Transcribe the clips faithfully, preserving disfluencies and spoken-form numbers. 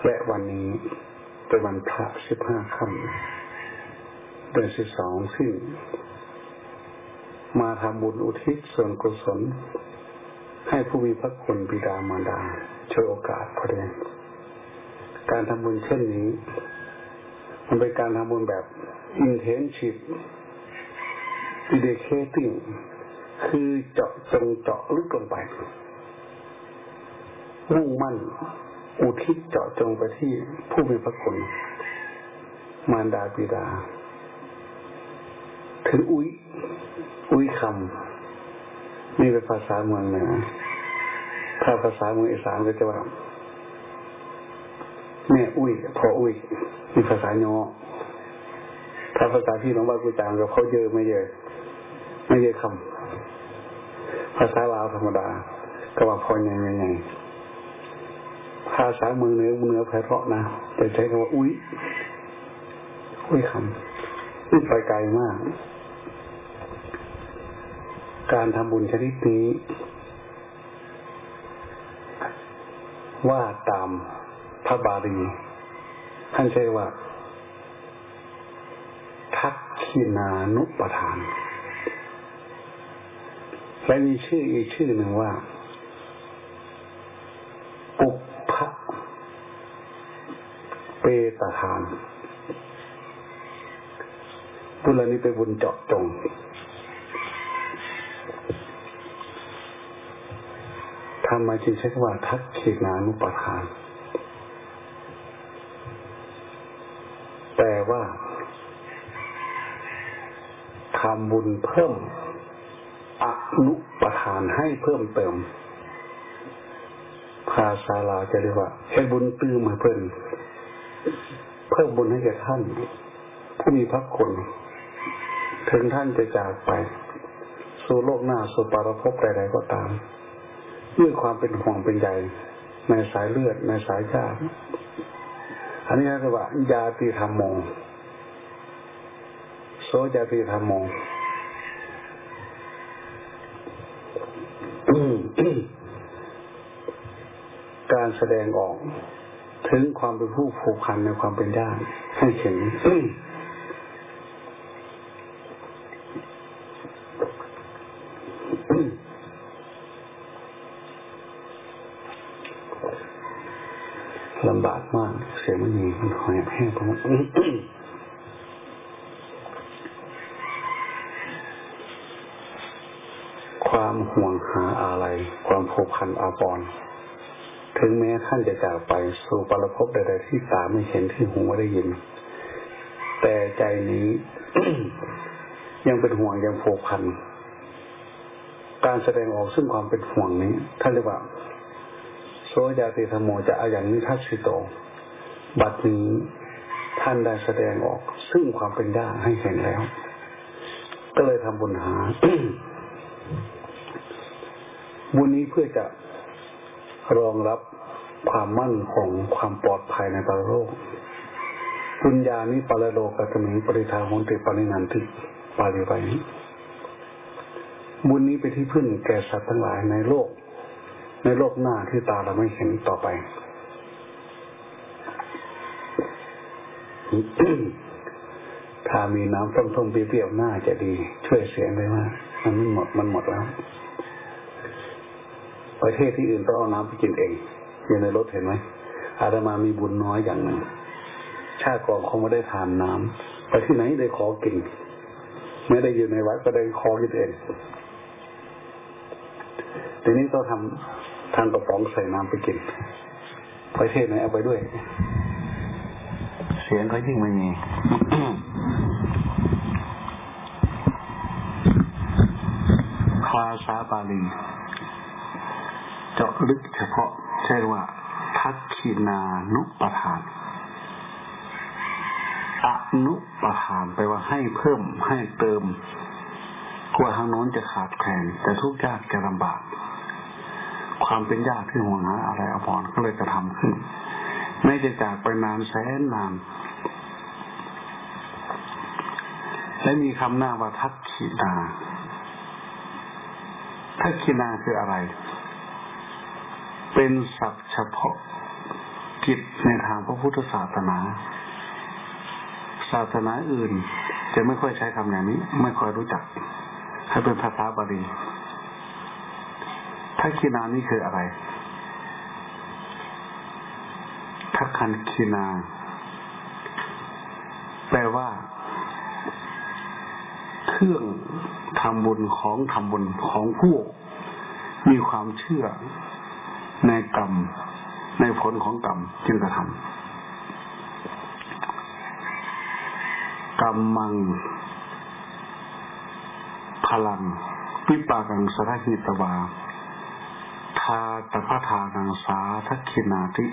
และวันนี้เป็นวันพระสิบห้าค่ำเดือนสิบสองซึ่งมาทำบุญอุทิศส่วนกุศลให้ผู้มีพระคุณบิดามารดาช่วยโอกาสพอดีการทำบุญเช่นนี้มันเป็นการทำบุญแบบ intensive dedicating คือเจาะจงเจาะลึกลงไปมุ่งมั่นอุทิศเจาะจงไปที่ผู้มีพระคุณมารดาบิดาถึงอุ้ยอุ้ยคำนี่เป็นภาษาเมืองเหนือถ้าภาษาเมืองอีสานก็จะว่าแม่อุ้ยพ่ออุ้ยมีภาษาย่อถ้าภาษาพี่น้องบ้านกูจางกับเขาเยอะไม่เยอะไม่เยอะคำภาษาลาวธรรมดาก็ว่าพอไงไงภาษาเมืองเหนือเมืองเหนือไพเราะนะแต่ใช้คำว่าอุ้ยอุ้ยคำนี่ไปไกลมากการทำบุญชนิดนี้ว่าตามพระบาลีท่านใช้ว่าทักขินานุปทานและมีชื่ออีกชื่อหนึ่งว่าปุพพเปตทานบุญเหล่านี้เป็นบุญเจาะจงทำไมจึงใช้คำว่าทักขินานุปทานแปลว่าทำบุญเพิ่มอนุปทานให้เพิ่มเติมภาษาลาวจะเรียกว่าให้บุญตื้มให้เพิ่มเพิ่มบุญให้แก่ท่านผู้มีพระคุณถึงท่านจะจากไปสู่โลกหน้าสู่ปรภพใดๆก็ตามด้วยความเป็นห่วงเป็นใยในสายเลือดในสายญาติอันนี้เรียกว่าญาติธรรมโมโสญาติธรรมโมการแสดงออกถึงความเป็นผู้ผูกพันในความเป็นญาติให้เห็นลำบากมากเสียงไม่มีมันหอยแห้งไปหมดความห่วงหาอะไรความผูกพันอาภรณ์ถึงแม้ท่านจะจากไปสู่ปรภพใดๆที่ตาไม่เห็นที่หูไม่ได้ยินแต่ใจนี้ ยังเป็นห่วงยังผูกพันการแสดงออกซึ่งความเป็นห่วงนี้ท่านเรียกว่าโสญาติธรรมโมจะอาอย่างนิทัสสิโตบัดนี้ท่านได้แสดงออกซึ่งความเป็นญาติให้เห็นแล้วก็เลยทำบุญหา บุญนี้เพื่อจะรองรับความมั่นคงความปลอดภัยในปรโลกปุญญานิปรโลกัตมิปริทาโหติปรินันติปาริไวบุญนี้เป็นที่พึ่งแก่สัตว์ทั้งหลายในโลกในโลกหน้าที่ตาเราไม่เห็นต่อไปถ้ามีน้ำต้มๆเปรี้ยวๆน่าจะดีช่วยเสียงได้มากมันไม่หมดมันหมดแล้วประเทศที่อื่นต้องเอาน้ำไปกินเองอยู่ในรถเห็นไหมอาตมามีบุญน้อยอย่างหนึ่งชาติก่อนคงไม่ได้ทานน้ำไปที่ไหนได้ขอกินไม่ได้อยู่ในวัดก็ได้ขอกินเองทีนี้ต้องทำทางกระป๋องใส่น้ำไปกินประเทศไหนเอาไปด้วยเสียงก็ยิ่งไม่มี ภาษาบาลีเจาะลึกเฉพาะใช่ว่าทักขินานุปทานอนุปทานแปลว่าให้เพิ่มให้เติมกลัวทางโน้นจะขาดแคลนแต่ทุกยากจะลำบากความเป็นญาติที่ห่วงหาอะไรอภรณ์ก็เลยจะทำขึ้นไม่จะจากไปนานแสนนานและมีคำหน้าว่าทักขินาทักขินาคืออะไรเป็นศัพท์เฉพาะกิจในทางพระพุทธศาสนาศาสนาอื่นจะไม่ค่อยใช้คำอย่างนี้ไม่ค่อยรู้จักให้เป็นภาษาบาลีทักขินานี่คืออะไรทักขันขินาแปลว่าเครื่องทำบุญของทำบุญของผู้มีความเชื่อในกรรมในผลของกรรมจึงกระทำกรรมังพลังวิปากังสรหิตวาทาตพทานังสาทักขินาติ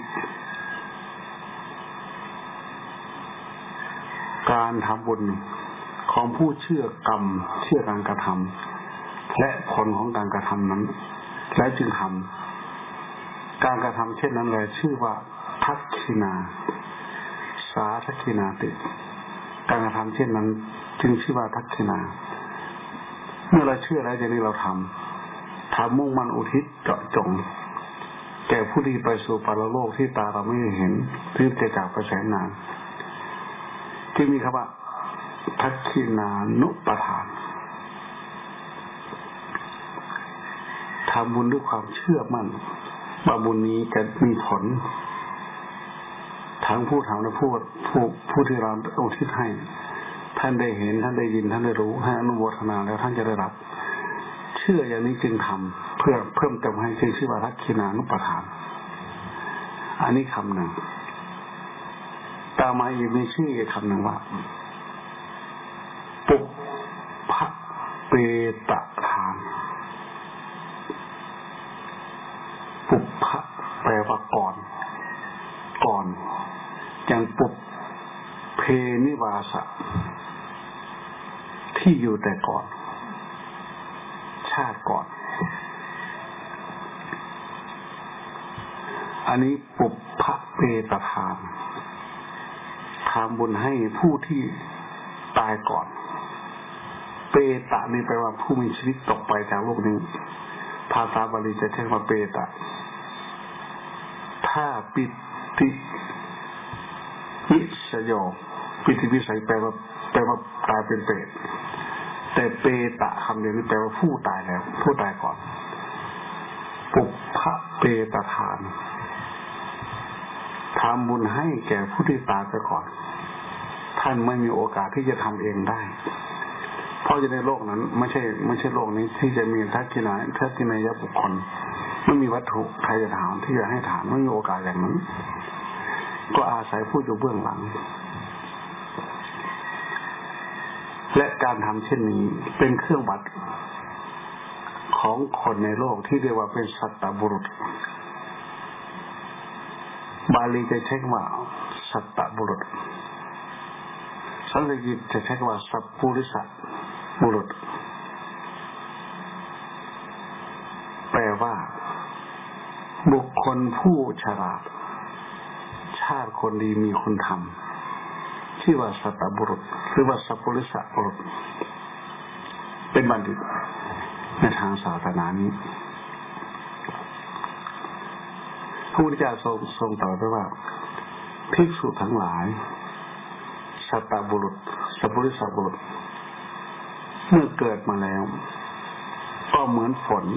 การทำบุญของผู้เชื่อกรรมเชื่อการกระทำและผลของการกระทำนั้นและจึงทำการกระทำเช่นนั้นเลยชื่อว่าทักขินาสาทักขินาติการกระทำเช่นนั้นจึงชื่อว่าทักขินาเมื่อเราเชื่อแล้วอย่างนี้เราทำทำมุ่งมั่นอุทิศเจาะจงแก่ผู้ที่ไปสู่ปรโลกที่ตาเราไม่เห็นที่จะจากไปแสนนานที่มีคำว่าทักขินานุปทานทำบุญด้วยความเชื่อมั่นว่าบุญนี้จะมีผลทั้งผู้ทำและผู้ผู้ผู้ที่เราอุทิศให้ท่านได้เห็นท่านได้ยินท่านได้รู้ให้อนุโมทนาแล้วท่านจะได้รับเชื่ออย่างนี้จึงทำเพื่อเพิ่มเติมให้ชื่อชื่อว่าทักขินานุปทานอันนี้คำหนึ่งตามมาอีกมีชื่ออีกคำหนึ่งว่าปุพพเปตทานปุพพะแปลว่าก่อนก่อนอย่างปุพเพนิวาสะที่อยู่แต่ก่อนชาติก่อนอันนี้ปุพพเปตทานทำบุญให้ผู้ที่ตายก่อนเปตะนี่แปลว่าผู้มีชีวิตตกไปจากโลกนี้ภาษาบาลีจะใช้คำว่าเปตะถ้าปิติวิสยโยปิติวิสัยแปลว่าแปลว่าตายเป็นเปรตแต่เปตะคำเดียวนี้แปลว่าผู้ตายแล้วผู้ตายก่อนปุพพเปตทานทำบุญให้แก่ผู้ที่ตายไปก่อนท่านไม่มีโอกาสที่จะทำเองได้เพราะจะในโลกนั้นไม่ใช่ไม่ใช่โลกนี้ที่จะมีทักษิณาทักษิณายบุคคลไม่มีวัตถุใครจะถามที่จะให้ถามไม่มีโอกาสอย่างนั้นก็อาศัยผู้อยู่เบื้องหลังและการทำเช่นนี้เป็นเครื่องวัดของคนในโลกที่เรียกว่าเป็นสัตตบุรุษบาลีจะใช้คำว่าสัตตบุรุษสันสกฤตจะใช้คำว่าสัพพุริสบุรุษแปลว่าบุคคลผู้ฉลาดชาติคนดีมีคุณธรรมชื่อว่าสัตตบุรุษหรือว่าสัพพุริสบุรุษเป็นบัณฑิตในทางศาสนานี้พระพุทธเจ้าทรงทรงตรัสไว้ว่าภิกษุทั้งหลายสัตตบุรุษสัพพุริสบุรุษเมื่อเกิดมาแล้วก็เหมือนฝน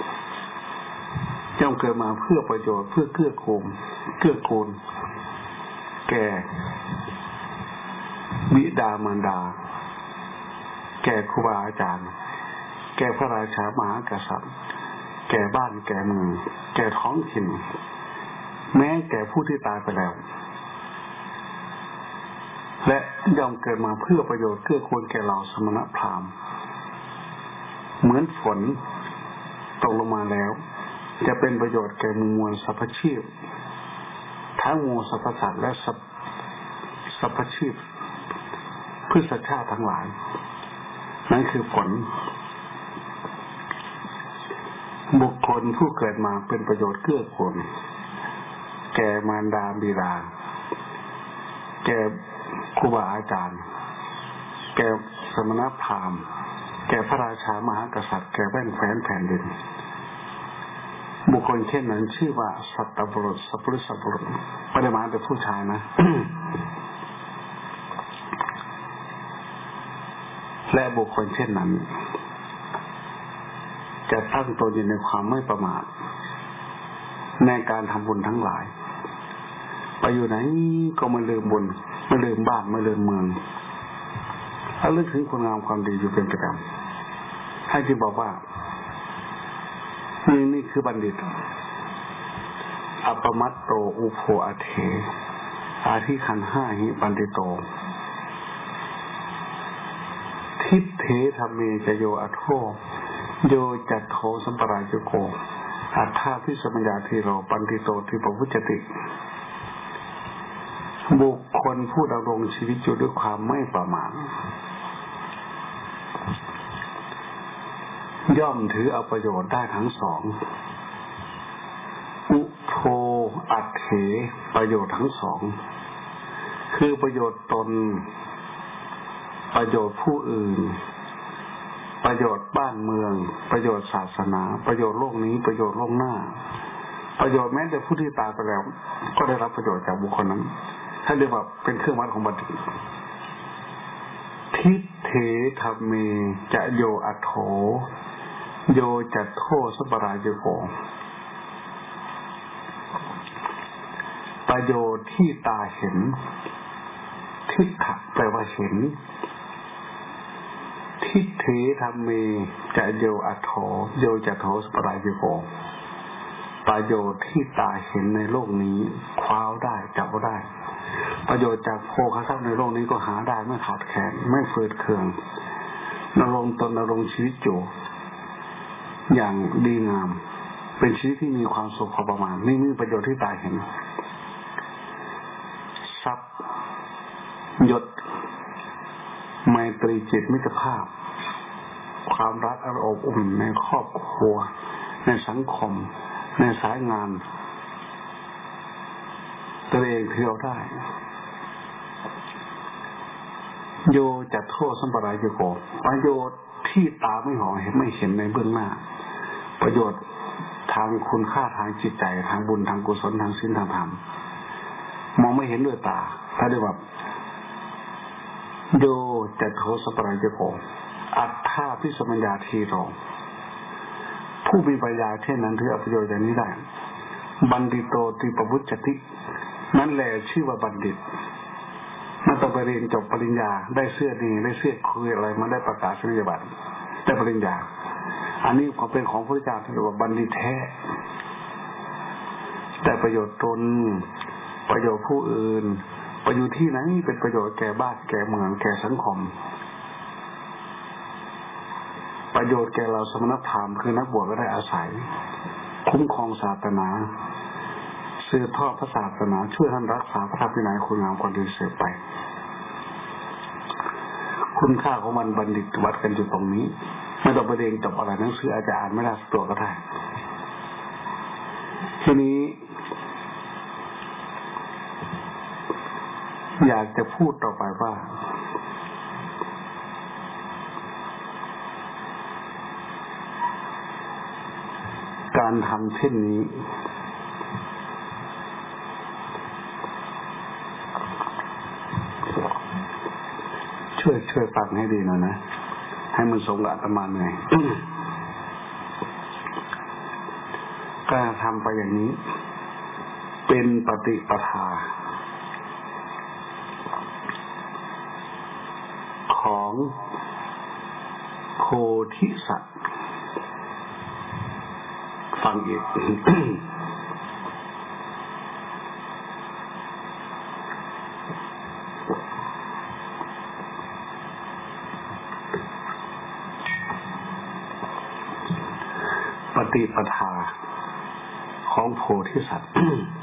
ย่อมเกิดมาเพื่อประโยชน์เพื่อเกื้อกูลเกื้อกูลแก่บิดามารดาแก่ครูบาอาจารย์แก่พระราชามหากษัตริย์แก่บ้านแก่เมืองแก่ท้องถิ่นแม้แก่ผู้ที่ตายไปแล้วและย่อมเกิดมาเพื่อประโยชน์เกื้อกูลแก่เราสมณพราหมณ์เหมือนฝนตกลงมาแล้วจะเป็นประโยชน์แก่มวลสรรพชีพทั้งมวลสรรพสัตว์และสรรพชีพพืชชาติทั้งหลายนั่นคือฝนบุคคลผู้เกิดมาเป็นประโยชน์เกื้อกูลแก่มารดาบิดาแก่ครูบาอาจารย์แก่สมณพราหมณ์แก่พระราชามหากษัตริย์แก่แว่นแคว้นแผ่นดินบุบุคคลเช่นนั้นชื่อว่าสัตตบุรุษสัพพุริสบุรุษไม่ได้หมายถึงผู้ชายนะ และบุคคลเช่นนั้นจะตั้งตนอยู่ในความไม่ประมาทในการทำบุญทั้งหลายไปอยู่ไหนก็ไม่ลืมบุญไม่ลืมบ้านไม่ลืมเมืองแล้วลึกถึงคุณงามความดีอยู่เป็นประจำให้ที่บอกว่านี่นี่คือบัณฑิตอัปปมัตโตอุโภอเถอาทิขันห้าหิบัณฑิโตทิฏเถธรรมเมจโยอโทโยจัตโธสัมปรายโกอัฏฐาพิสมัญญาทิโรปันติโตทิปวุจติบุคคลผู้ดำรงชีวิตอยู่ด้วยความไม่ประมาทย่อมถือเอาประโยชน์ได้ทั้งสองอุโภอัตเถประโยชน์ทั้งสองคือประโยชน์ตนประโยชน์ผู้อื่นประโยชน์บ้านเมืองประโยชน์ศาสนาประโยชน์โลกนี้ประโยชน์โลกหน้าประโยชน์แม้แต่ผู้ที่ตายไปแล้วก็ได้รับประโยชน์จากบุคคลนั้นถ้าเรียกว่าเป็นเครื่องวัดของบัณฑิตทิฏเถธรรมเมจะโยอัตโถโยจัตโธสัพพรายโกประโยชน์ที่ตาเห็นทิฏฐะแปลว่าเห็นทิฏเถธรรมเมจะโยอัตโถโยจัตโธสัพพรายโกประโยชน์ที่ตาเห็นในโลกนี้คว้าได้จับได้ประโยชน์จากโภคทรัพย์ในโลกนี้ก็หาได้ไม่ขาดแคลนไม่ฝืดเคืองดำรงตนดำรงชีวิตอยู่อย่างดีงามเป็นชีวิตที่มีความสุขพอประมาณนี่มีประโยชน์ที่ตาเห็นทรัพย์ยศไมตรีจิตมิตรภาพความรักอบอุ่นในครอบครัวในสังคมในสายงานตัวเองเที่ยวได้โยจัตโธสัมปรายโกประโยชน์ที่ตาไม่หอเห็นไม่เห็นในเบื้องหน้าประโยชน์ทางคุณค่าทางจิตใจทางบุญทางกุศลทางศีลทางธรรมมองไม่เห็นด้วยตาถ้าเรียกว่าโยจัตโธสัมปรายโกอัฏฐาพิสมัญญาทีโรผู้มีปัญญาเช่นนั้นถือเอาประโยชน์อย่างนี้ได้บัณฑิโตติปวุจตินั่นแหละชื่อว่าบัณฑิตไม่ต้องไปเรียนจบปริญญาได้เสื้อดีได้เสื้อคุยอะไรมาได้ประกาศนียบัตรได้ปริญญาอันนี้ความเป็นของพระพุทธเจ้าที่เรียกว่าบัณฑิตแท้ได้ประโยชน์ตนประโยชน์ผู้อื่นประโยชน์ที่ไหนเป็นประโยชน์แก่บ้านแก่เมืองแก่สังคมประโยชน์แก่เราสมณพราหมณ์คือนักบวชก็ได้อาศัยคุ้มครองศาสนาสืบทอดพระศาสนาช่วยท่านรักษาพระธรรมวินัยคุณงามความดีเสพไปคุณค่าของมันบัณฑิตวัดกันอยู่ตรงนี้ไม่ต้องไปเรียนจบอะไรหนังสืออาจจะอ่านไม่ได้สักตัวก็ได้ทีนี้อยากจะพูดต่อไปว่าการทำเช่นนี้ช่วยช่วยฟังให้ดีหน่อยนะให้มันสมกับอาตมาหน่อย การทำไปอย่างนี้เป็นปฏิปทาของโพธิสัตว์ฟังอีก ปฏิปทาของโพธิสัตว์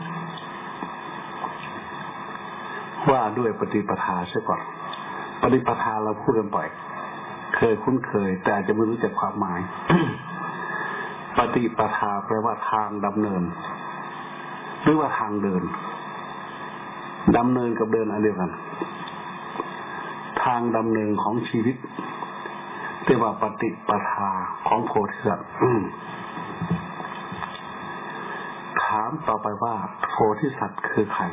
ว่าด้วยปฏิปทาใช่ก่อนปฏิปทาเราพูดกันบ่อยเคยคุ้นเคยแต่อาจจะไม่รู้จักความหมาย ปฏิปทาแปลว่าทางดำเนินหรือว่าทางเดินดำเนินกับเดินอันเดียวกันทางดำเนินของชีวิตเรียกว่าปฏิปทาของโพธิสัตว์ต่อไปว่าโพธิสัตว์คือใคร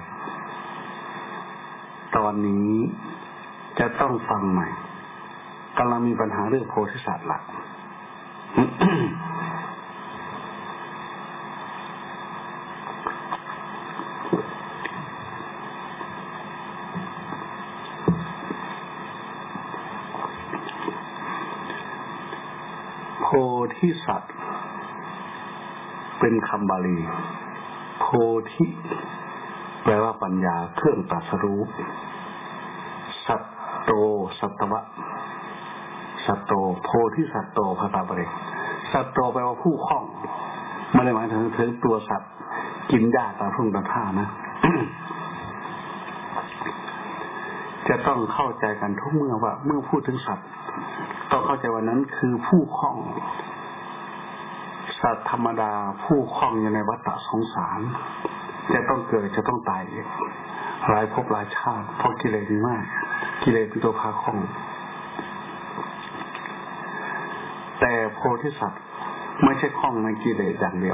ตอนนี้จะต้องฟังใหม่กำลังมีปัญหาเรื่องโพธิสัตว์หลัก โพธิสัตว์เป็นคำบาลีโพธิแปลว่าปัญญาเครื่องตรัสรู้สัตโตสัตวะสัตโตโพธิสัตโตภาษาบาลีสัตโตแปลว่าผู้คล่องไม่ได้หมายถึงถึงตัวสัตว์กินหญ้าตามทุ่งตามท่านะ จะต้องเข้าใจกันทุกเมื่อว่าเมื่อพูดถึงสัตว์ต้องเข้าใจว่านั้นคือผู้คล่องสัตว์ธรรมดาผู้คล่องอยู่ในวัฏสงสารจะต้องเกิดจะต้องตายหลายภพหลายชาติเพราะกิเลสมีมากกิเลสเป็นตัวพาคล่องแต่โพธิสัตว์ไม่ใช่คล่องในกิเลสอย่างเดียว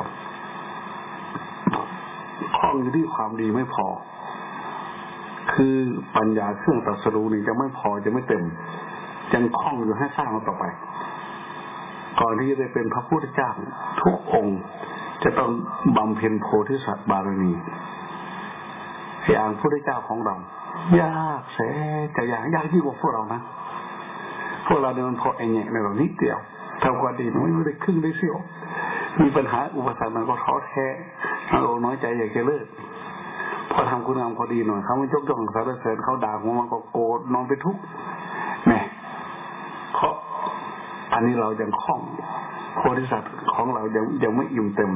คล่องอยู่ที่ความดีไม่พอคือปัญญาเครื่องตรัสรู้นี่จะไม่พอจะไม่เต็มยังคล่องอยู่ให้สร้างต่อไปก่อนที่จะได้เป็นพระพุทธเจ้าทุกองค์จะต้องบำเพ็ญโพธิสัตว์บารมีอย่างพระพุทธเจ้าของเรายากแสนจะยากยากยิ่งกว่าพวกเรานะพวกเราเนี่ยมันพอไอ้เนี่ยในแบบนิดเดียวทำความดีไม่ได้ครึ่งได้เสี้ยวมีปัญหาอุปสรรคมันก็ท้อแท้มันโอ้น้อยใจอยากจะเลิกพอทำคุณงามพอดีหน่อยเขาไม่ยกย่องสรรเสริญเขาด่าหัวมันก็โกรธนอนไปทุกข์แหมเพราะอันนี้เรายังคล่องโพธิสัตว์ของเรายังยังไม่อิ่มเต็ม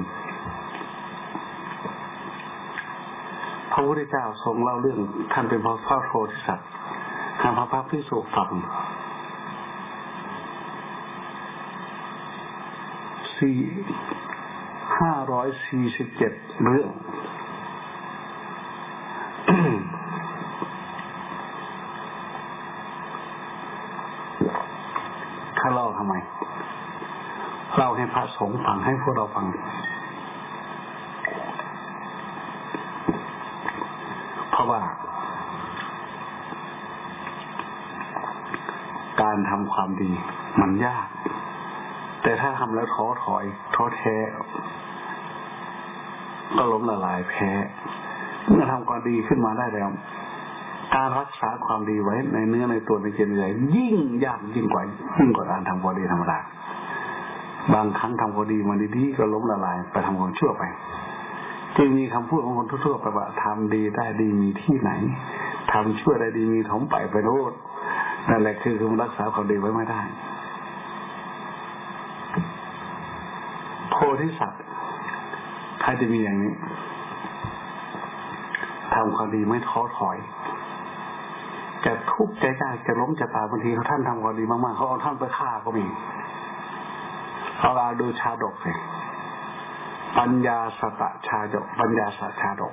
พระพุทธเจ้าทรงเล่าเรื่องท่านเป็นพระโพธิสัตว์ให้พระพระภิกษุฟังสี่ห้าร้อยสี่สิบเจ็ดเรื่องข้าเล่าทำไมเล่าให้พระสงฆ์ฟังให้พวกเราฟังเพราะว่าการทำความดีมันยากแต่ถ้าทำแล้วท้อถอยท้อแท้ก็ล้มละลายแพ้เมื่อทำความดีขึ้นมาได้แล้วการรักษาความดีไว้ในเนื้อในตัวในจิตใจยิ่งยากยิ่งกว่ายิ่งกว่าการทำความดีธรรมดาบางครั้งทำความดีมาดีๆก็ล้มละลายไปทำความชั่วไปจึงมีคำพูดของคนทั่วๆไปว่าทำดีได้ดีมีที่ไหนทำชั่วได้ดีมีถมไปไปโน่นนั่นแหละคือการรักษาความดีไว้ไม่ได้โพธิสัตว์ถ้าจะมีอย่างนี้ทำความดีไม่ท้อถอยจะทุกข์ใจยากจะล้มจะตายบางทีเขาท่านทำความดีมากๆเขาเอาท่านไปฆ่าก็มีเอาเราดูชาดกสิปัญญาสตชาดกปัญญาสตชาดก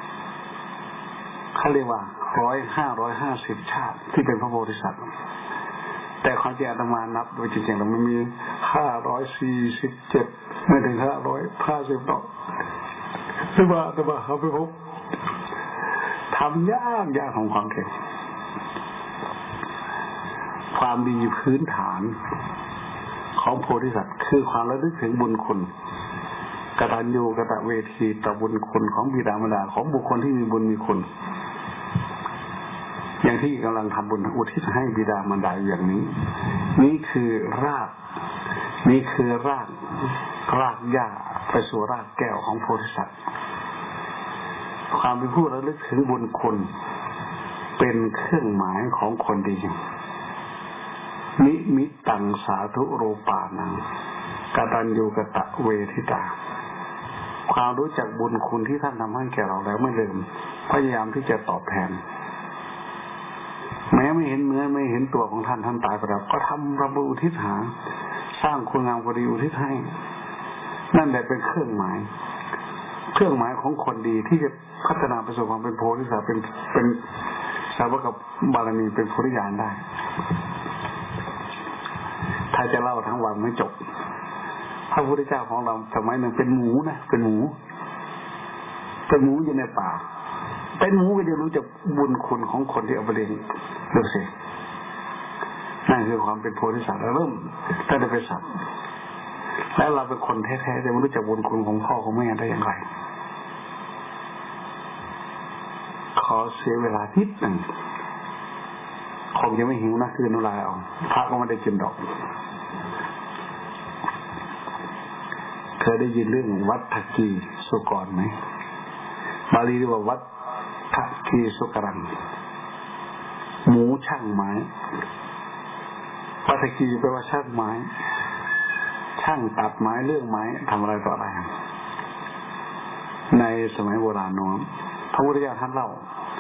เขาเรียกว่าร้อยห้าร้อยห้าสิบชาติที่เป็นพระโพธิสัตว์แต่ความจริงอาตมานับโดยจริงๆแล้วมันมีห้าร้อยสี่สิบเจ็ดไม่ถึงห้าร้อยห้าสิบหรอกแต่ว่าแต่ว่าเขาไปพบทำยากยากของความเก่งความดีพื้นฐานของโพธิสัตว์คือความระลึกถึงบุญคุณกตัญญูกตเวทีต่อบุญคุณของบิดามารดาของบุคคลที่มีบุญมีคุณอย่างที่กำลังทำบุญอุทิศให้บิดามารดาอย่างนี้นี่คือรากนี่คือรากรากหญ้าไปสู่รากแก้วของโพธิสัตว์ความเป็นผู้ระลึกถึงบุญคุณเป็นเครื่องหมายของคนดีนิมิตตังสาธุโรปานังกตัญญูกตเวทิตาความรู้จักบุญคุณที่ท่านทำให้แก่เราแล้วไม่ลืมพยายามที่จะตอบแทนแม้ไม่เห็นเนื้อไม่เห็นตัวของท่านท่านตายไปแล้วก็ทำระบุอุทิศหาสร้างคุณงามความดีอุทิศให้นั่นแหละเป็นเครื่องหมายเครื่องหมายของคนดีที่จะพัฒนาไปสู่ความเป็นโพธิสัตว์เป็นเป็นสาวกกับบารมีเป็นโพธิญาณได้ถ้าจะเล่าทั้งวันไม่จบพระพุทธเจ้าของเราสมัยหนึ่งเป็นหมูนะเป็นหมูเป็นหมูอยู่ในป่าเป็นหมูก็จะรู้จักบุญคุณของคนที่เอาไปเลี้ยงดูสินั่นคือความเป็นโพธิสัตว์เราเริ่มถ้าจะเป็นสัตว์แล้วเราเป็นคนแท้ๆจะไม่รู้จักบุญคุณของพ่อของแม่ได้อย่างไรขอเสียเวลานิดหนึ่งคงจะไม่หิวนะคือนุลายเอาพระก็ไม่ได้กินดอกเคยได้ยินเรื่องวัดทักกีสุกรไหมบาลีเรียกว่าวัดทักกีสุกรังหมูช่างไม้วัดทักกีแปลว่าช่างไม้ช่างตัดไม้เรื่องไม้ทำอะไรต่ออะไรในสมัยโบราณโน้นพระพุทธเจ้าท่านเล่า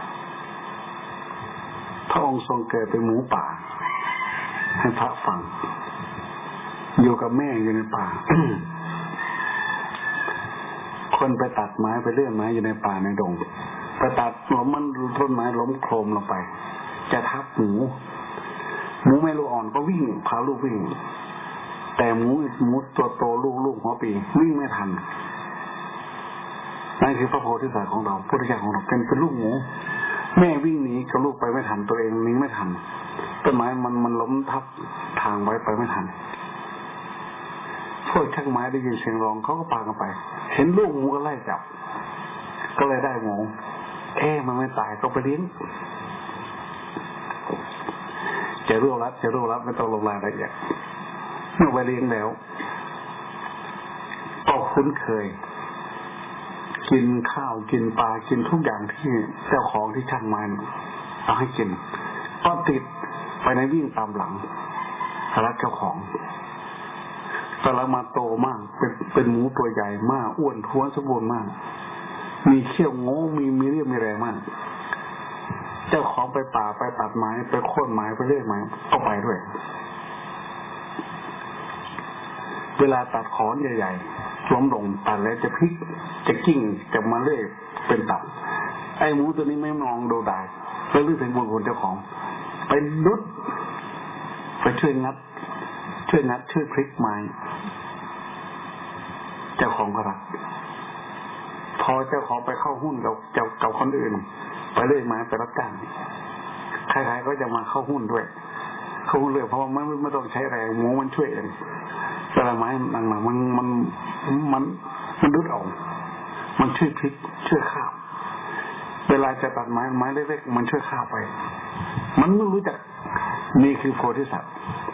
พระองค์ทรงเกิดเป็นหมูป่าให้พระฟังอยู่กับแม่อยู่ในป่า คนไปตัดไม้ไปเลื่อยไม้อยู่ในป่าในดงไปตัดล้มมันต้นไม้ล้มโครมลงไปจะทับหมูหมูไม่ลูกอ่อนก็วิ่งพาลูกวิ่งแต่หมูหมูตัวโตลูกลูกหัวปีวิ่งไม่ทันนั่นคือพระโพธิสัตว์ของเราพุทธเจ้าของเราเป็นเป็นลูกหมูแม่วิ่งหนีกับลูกไปไม่ทันตัวเองหนีไม่ทันต้นไม้มันมันล้มทับทางไว้ไปไม่ทันพวกช่างไม้ได้ยินเสียงร้องเขาก็พากันไปเห็นลูกหมูก็ไล่จับก็เลยได้หมูเอ๊ะมันไม่ตายก็ไปเลี้ยงจะรู้รัดจะรู้รัดไม่ต้องลงรายละเอียดเมื่อไปเลี้ยงแล้วก็คุ้นเคยกินข้าวกินปลากินทุกอย่างที่เจ้าของที่ช่างไม้เอาให้กินก็ติดไปในวิ่งตามหลังรักเจ้าของแต่ละมาโตมากเป็นเป็นหมูตัวใหญ่มากอ้วนท้วนสมบูรณ์มากมีเขี้ยวโง่มีมีเรี่ยวมีแรงมากเจ้าของไปป่าไปตัดไม้ไปโค่นไม้ไปเลื่อยไม้ก็ไปด้วยเวลาตัดขอนใหญ่ๆล้มลงตัดแล้วจะพลิกจะกิ้งจะมาเลื่อยเป็นตับไอ้หมูตัวนี้ไม่มองดูได้แล้วรู้ถึงบุญคุณเจ้าของไปดุดไปช่วยงัดช่วยงัดช่วยพลิกไม้เจ้าของก็รักพอเจ้าของไปเข้าหุ้นกับเจ้ากับคนอื่นไปเลื่อยไม้ไปรับจ้างใครๆก็จะมาเข้าหุ้นด้วยเข้าหุ้นเลยเพราะว่าไม่ไม่ต้องใช้แรงหมูมันช่วยเองแต่ละไม้มันมันมันมันมันดุดออกมันช่วยพลิกช่วยข้าวเวลาจะตัดไม้ไม้เล็กๆมันช่วยข้าวไปมันไม่รู้จักนี่คือโพธิสัตว์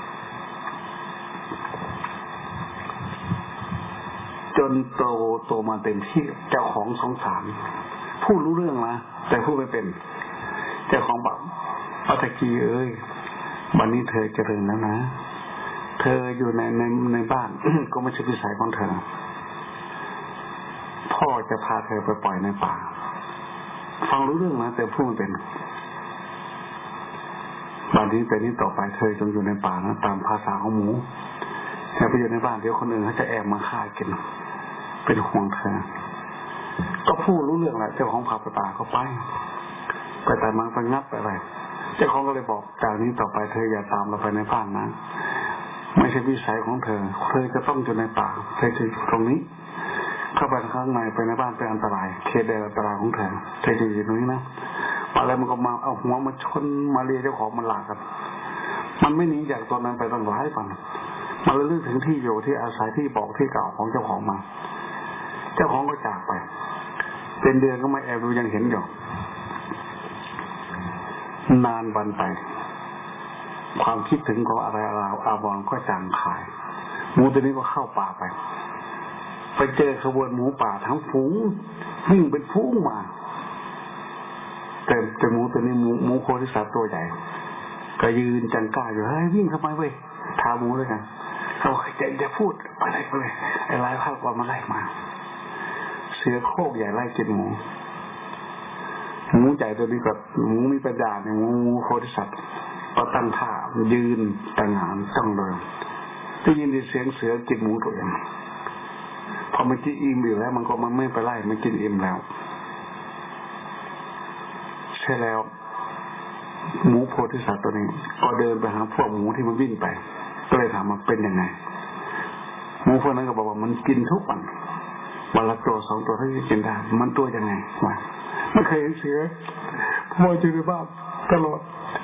จนโตโตมาเต็มที่เจ้าของสงสารพูดรู้เรื่องนะแต่พูดไม่เป็นเจ้าของบอกอัตกีเอ้ยวันนี้เธอเจริญแล้วนะเธออยู่ในในในบ้าน ก็ไม่ใช่วิสัยของเธอพ่อจะพาเธอไปปล่อยในป่าฟังรู้เรื่องนะแต่พูดไม่เป็นวันนี้แต่นี้ต่อไปเธอจงอยู่ในป่านะตามภาษาของหมูอย่าไปอยู่ในบ้านเดี๋ยวคนอื่นเขาจะแอบมาฆ่ากินเป็นห่วงเธอก็พูดรู้เรื่องแหละเจ้าของพาไปป่าก็ไปไปแต่มันไปงับไปอะไรเจ้าของก็เลยบอกจากนี้ต่อไปเธออย่าตามเราไปในบ้านนะไม่ใช่วิสัยของเธอเธอจะต้องอยู่ในป่าเธอจะอยู่ตรงนี้เข้าไปข้างในไปในบ้านเป็นอันตรายเขตแดนอันตรายของเธอเธอจะอยู่ตรงนี้นะอะไรมันก็มาเอาหัวมาชนมาเลียเจ้าของมันหลากกันมันไม่หนีจากตอนนั้นไปตั้งหลายวันมันระลึกถึงที่อยู่ที่อาศัยที่บอกที่เก่าของเจ้าของมาเจ้าของก็จากไปเป็นเดือนก็ไม่แอบดูยังเห็นอยู่นานวันไปความคิดถึงของอะไรเราอาบอนก็จางคายหมูตัวนี้ก็เข้าป่าไปไปเจอขบวนหมูป่าทั้งฝูงวิ่งเป็นฝูงมาแต่แต่หมูตัวนี้หมูหมูโพธิสัตว์ตัวใหญ่ก็ยืนจังก้าอยู่เฮ้ยวิ่งทำไมเว้ยท้าหมูด้วยกันเขาจะจะพูดไปไล่ไปเลยไอ้ไล่ข้าวก่อนมาไล่มาเสือโคร่งใหญ่ไล่กินหมูหมูใหญ่ตัวนี้กับหมูมีปัญญาเนี่ยหมูหมูโพธิสัตว์ก็ตั้งท่ายืนแต่งงานต้องเลยได้ยินเสียงเสือกินหมูตัวเองพอมันกินอิ่มอยู่แล้วมันก็มันไม่ไปไล่มันกินอิ่มแล้วใช่แล้วหมูโพธิสัตว์ตัวนี้ก็เดินไปหาพวกหมูที่มันวิ่งไปก็เลยถามมันเป็นยังไงหมูพวกนั้นก็บอกว่ามันกินทุกวันวันวันละตัวสองตัวที่กินได้มันตัวยังไงวะไม่เคยเห็นเสือพออยู่ในบ้านตลอด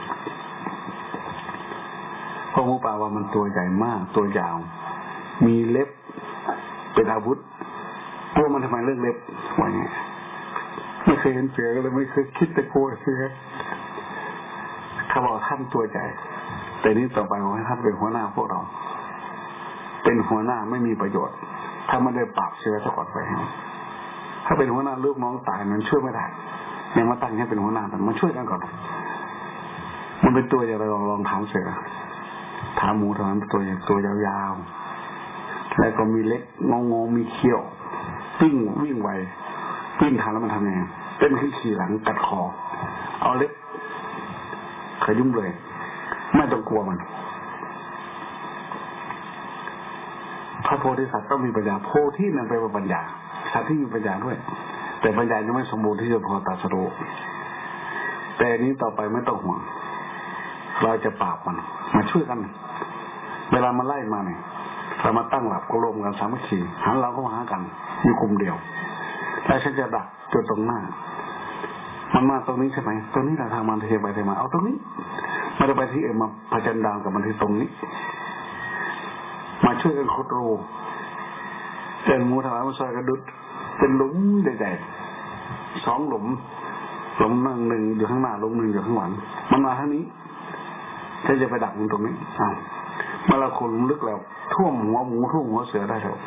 พอหมูป่าว่ามันตัวใหญ่มากตัวยาวมีเล็บเป็นอาวุธกลัวมันทำไมเรื่องเล็บวะเนี่ยไม่เคยเห็นเสือเลยไม่เคยคิดแต่กลัวเสือเขาบอกท่านตัวใหญ่แต่นี้ต่อไปขอให้ท่านเป็นหัวหน้าพวกเราเป็นหัวหน้าไม่มีประโยชน์ถ้าไม่ได้ปราบเสือซะก่อนไปถ้าเป็นหัวหน้าลูกน้องตายมันช่วยไม่ได้ยังมาตั้งให้เป็นหัวหน้าแต่มาช่วยกันก่อนมันเป็นตัวอย่างไรลองลองถามเสือถามหมูเท่านั้นตัวตัวยาวๆแล้วก็มีเล็กงงงมีเขี้ยววิ่งวิ่งไววิ่งทันแล้วมันทำยังไงเต้นขึ้นขี่หลังกัดคอเอาเล็กขยุ่มเลยไม่ต้องกลัวมันพระโพธิสัตว์ต้องมีปัญญาโพธินั่นแปลว่าปัญญาสัตว์ที่มีปัญญาด้วยแต่ปัญญายังไม่สมบูรณ์ที่จะพอตรัสรู้แต่นี้ต่อไปไม่ต้องห่วงเราจะปราบมันมาช่วยกันเวลามันไล่มาเนี่ยเรามาตั้งหลักก็รวมกันสามัคคีหันเราก็มาหากันอยู่กลุ่มเดียวแล้วฉันจะดักจุดตรงหน้ามันมาตรงนี้ใช่ไหมตรงนี้เราทางมันเทไปเทมาเอาตรงนี้มาไปที่เอ็มมาพจันดาวกับมันที่ตรงนี้มาช่วยกันขุดรูเจนมูถวายมาซอยกระดุดเป็นหลุมใหญ่ๆสองหลุมหลุมนั่งหนึ่งอยู่ข้างหน้าหลุมหนึ่งอยู่ข้างหลังมันมาทางนี้ฉันจะไปดักมันตรงนี้อ้าวเมื่อเราขุดหลุมลึกแล้วท่วมหัวหมูท่วมหัวเสือได้แล้ว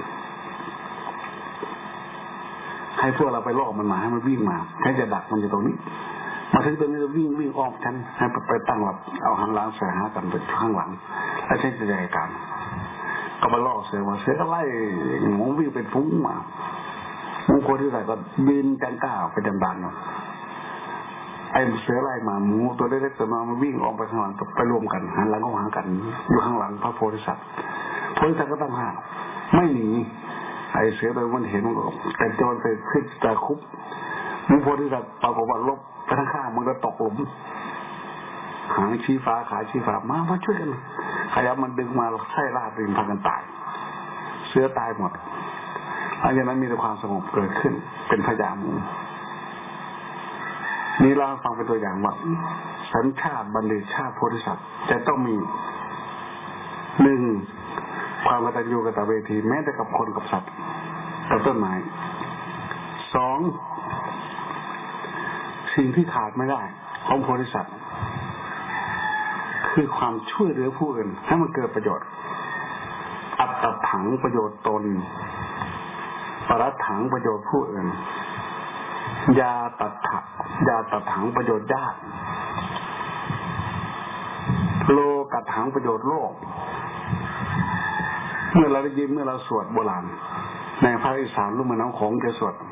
ให้พวกเราไปล่อมันมาให้มันวิ่งมาให้จะดักมันอยู่ตรงนี้มาถึงตรงนี้จะวิ่งวิ่งอ้อมฉันให้ไปตั้งหลับเอาหางล้างใส่หากันไปข้างหลังแล้วฉันจะจัดการก็มาล่อเสือมาเสือก็ไล่หมูวิ่งเป็นฟุ้งมาหมูคนที่ใส่ก็บินจังก้าไปจันบานเนาะไอ้เสือไล่มาหมูตัวเล็กๆตัวน้อยมันวิ่งออกไปข้างหลังไปรวมกันหันหลังก็หากันอยู่ข้างหลังพระโพธิสัตว์โพธิสัตว์ก็ต้องห้ามไม่หนีไอ้เสือโดยมันเห็นมันก็แต่โจรไปขึ้นแต่คุบหมูโพธิสัตว์ปรากฏว่าลบไปทางข้างมันก็ตกหลุมหางชี้ฟ้าขาชี้ฟ้ามามาช่วยกันขยับมันดึงมาไส้ลาดดึงพากันตายเสือตายหมดหลังจากนั้นมีแต่ความสงบเกิดขึ้นเป็นพญาหมูนี่เราฟังเป็นตัวอย่างว่าสัญชาติบัณฑิตชาติโพธิสัตว์จะต้องมีหนึ่งความกตัญญูกตเวทีแม้แต่กับคนกับสัตว์กับต้นไม้สองสิ่งที่ขาดไม่ได้ของโพธิสัตว์คือความช่วยเหลือผู้อื่นให้มันเกิดประโยชน์อัตตถังประโยชน์ตนปรัตถังประโยชน์ผู้อื่นยาตัดถังยาตัดถังประโยชน์ญาติโลกัดถังประโยชน์โลกเมื่อเราได้ยินเมื่อเราสวดโบราณในภาคอีสานรุ่มแม่น้ำโขงจะสวด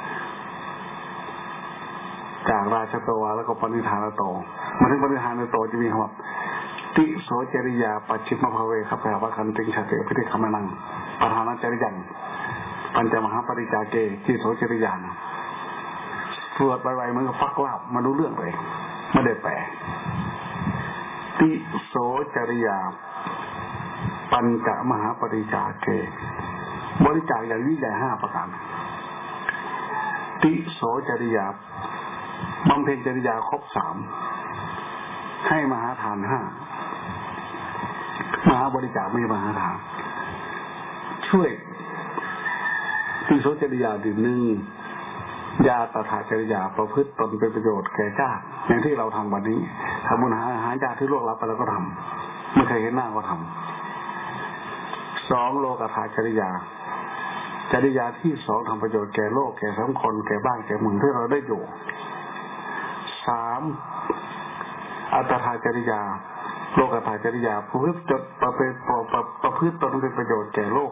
จากราชโตวาแล้วก็ปณิธานโตมาถึงปณิธานโตจะมีคำว่าติโสจริยาปัจฉิมภเวขับแปลว่าคันติงชาเตพิธีคำนังประธานจริยังปัญจมหาปริจาเกติโสจริยานสวดไปๆมันก็ฟักลาบมารู้เรื่องเลยไม่ได้แปลติโสจริยาปัญจมหาปริจาเกบริจาคอย่างยิ่งใหญ่ห้าประการติโสจริยาบำเพ็ญจริยาครบสามให้มหาทานห้ามหาบริจาคไม่มหาทานช่วยติโสจริยาดีหนึ่งยาตถาจริยาประพฤติตนเป็นประโยชน์แก่ชาติอย่างที่เราทำวันนี้ทำบุญหาอาหารญาติที่ล่วงลับไปแล้วก็ทำไม่เคยเห็นหน้าก็ทำสองโลกถาจริยาจริยาที่สองทำประโยชน์แก่โลกแก่สังคมแก่บ้านแก่เมืองที่เราได้อยู่สามอัตถาจริยาโลกถาจริยาประพฤติจดประพฤติประพฤติตนเป็นประโยชน์แก่โลก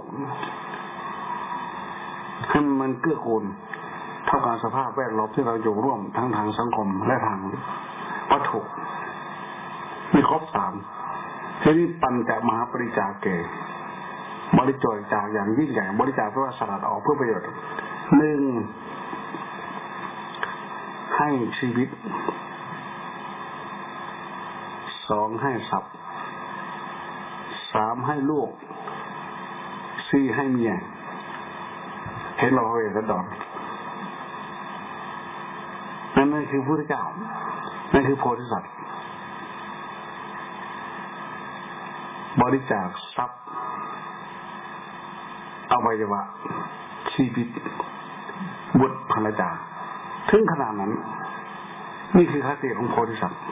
ให้มันเกื้อกูลเท่ากับสภาพแวดล้อมที่เราอยู่ร่วมทั้งทางสังคมและทางวัตถุมีครบสามทีนี้ปัญจมหาปริจาเกบริจาคจากอย่างยิ่งใหญ่บริจาคเพื่อสลัดออกเพื่อประโยชน์หนึ่งให้ชีวิตสองให้ทรัพย์สามให้ลูกสี่ให้เมียห็นเราเห็นแล้วดอนนั่นนั่นคือพระพุทธเจ้านั่นคือโพธิสัตว์บริจาคทรัพย์อวัยวะชีวิตบุตรภรรยาถึงขนาดนั้นนี่คือคติของโพธิสัตว์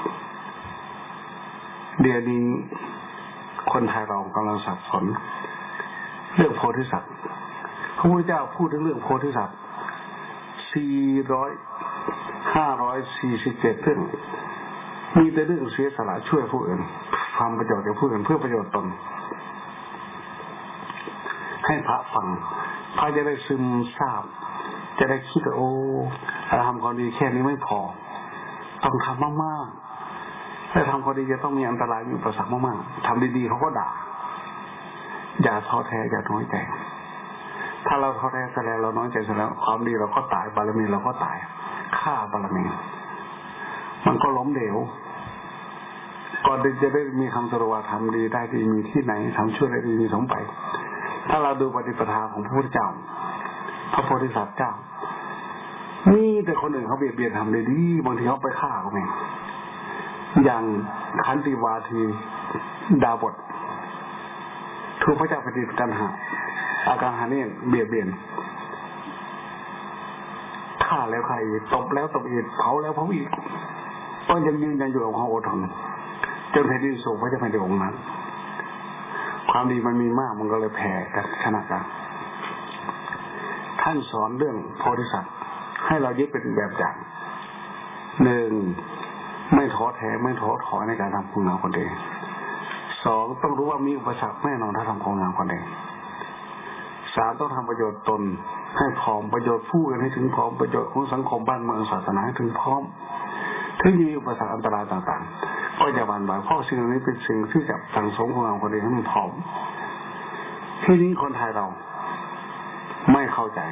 เดี๋ยวนี้คนไทยเรากำลังสับสนเรื่องโพธิสัตว์พระพุทธเจ้าพูดถึงเรื่องโพธิสัตว์สี่ร้อยห้าร้อยสี่สิบเจ็ดเรื่องมีแต่เรื่องเสียสละช่วยผู้อื่นทำประโยชน์แก่ผู้อื่นเพื่อประโยชน์ตนให้พระฟังพระจะได้ซึมซาบจะได้คิดว่าโอ้เราทำความดีแค่นี้ไม่พอต้องทำมากๆถ้าทำความดีจะต้องมีอันตรายมีอุปสรรคมากๆทำดีๆเขาก็ด่าอย่าท้อแท้อย่าน้อยใจถ้าเราท้อแท้เสร็จแล้วเราน้อยใจเสร็จแล้วความดีเราก็ตายบารมีเราก็ตายฆ่าบารมีมันก็ล้มเหลวก่อนจะได้มีคำสรุปว่าทำดีได้ดีมีที่ไหนทำชั่วได้ดีมีสมไปถ้าเราดูปฏิปทาของพระพุทธเจ้าพระโพธิสัตว์เจ้ามีแต่คนอื่นเขาเบียดเบียนทำได้ดีบางทีเขาไปฆ่าเขาเองอย่างขันติวาทีดาบทถูกพระเจ้าแผ่นดินกันหาอาการหาเนี่ยเบียดเบียนฆ่าแล้วใครตบแล้วตบอีกเผาแล้วเผาอีกก็ยังยืนยันอยู่กับความอดทนจนแผ่นดินสูงพระเจ้าแผ่นดินองค์นั้นความดีมันมีมากมันก็เลยแผ่กันขนาดนั้นท่านสอนเรื่องโพธิสัตว์ให้เรายึดเป็นแบบอย่างหนึ่งไม่ท้อแท้ไม่ท้อถอยในการทำคุณงามความดีสองต้องรู้ว่ามีอุปสรรคแน่นอนถ้าทำคุณงามความดีสามต้องทำประโยชน์ตนให้พร้อมประโยชน์ผู้อื่นให้ถึงพร้อมประโยชน์ของสังคมบ้านเมืองศาสนาให้ถึงพร้อมถ้ามีอุปสรรคอันตรายต่างๆก็อย่าหวั่นไหวเพราะสิ่งนี้เป็นสิ่งที่จะสั่งสมคุณงามความดีให้มันพร้อมที่นี้คนไทยเราไม่เข้าใจ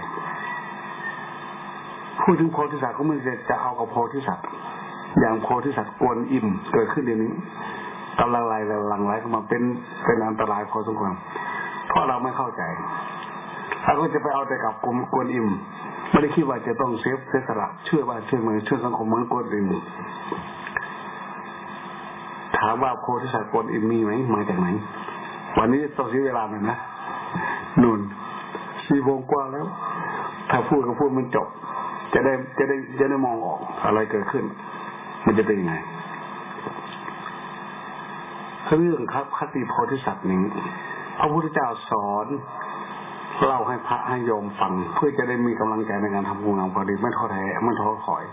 พูดถึงโพธิสัตว์ก็ไม่ได้จะเอากับโพธิสัตว์อย่างโพธิสัตว์กวนอิมเกิดขึ้นเดี๋ยวนี้กำลังไล่หลังไหลเข้ามาเป็นเป็นอันตรายพอสมควรเพราะเราไม่เข้าใจเราก็จะไปเอาแต่กับกลุ่มกวนอิมไม่ได้คิดว่าจะต้องเซฟเสียสละช่วยบ้านช่วยเมืองช่วยสังคมเหมือนกวนอิมถามว่าโพธิสัตว์กวนอิมมีไหมมาจากไหนวันนี้ต้องใช้เวลาหน่อยนะนุ่นสี่โมงกว่าแล้วถ้าพูดก็พูดมันจบจะได้จะได้จะได้มองออกอะไรเกิดขึ้นมันจะเป็นยังไงเรื่องครับคติโพธิสัตว์นี้พระพุทธเจ้าสอนเล่าให้พระให้โยมฟังเพื่อจะได้มีกำลังใจในการทำคุณงามความดีไม่ท้อแท้ไม่ท้อถอย